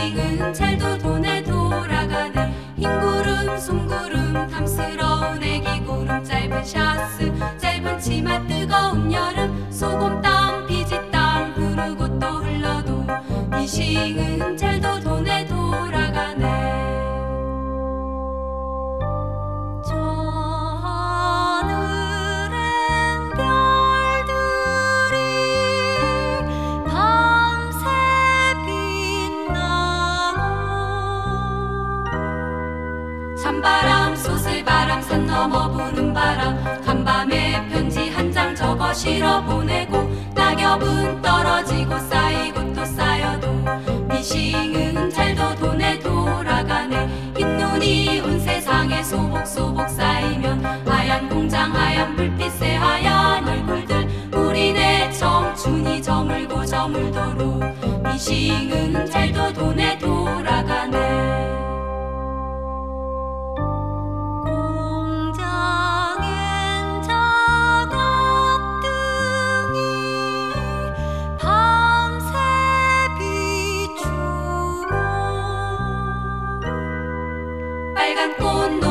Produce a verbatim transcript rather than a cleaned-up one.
미싱은 잘도 돈에 돌아가네. 흰구름 솜구름 탐스러운 애기 구름 짧은 샤스 짧은 치마 뜨거운 여름 소금땀 비지땀 흐르고 또 흘러도 미싱은 잘도 돈에 돌아가네. 찬바람 쏘슬바람 산 넘어 부는 바람 간밤에 편지 한 장 적어 실어 보내고 낙엽은 떨어지고 쌓이고 또 쌓여도 미싱은 잘도 돈에 돌아가네. 흰눈이 온 세상에 소복소복 쌓이면 하얀 공장 하얀 불빛에 하얀 얼굴들 우리네 청춘이 저물고 저물도록 미싱은 잘도 돈에 돌아가네. 빨간 꽃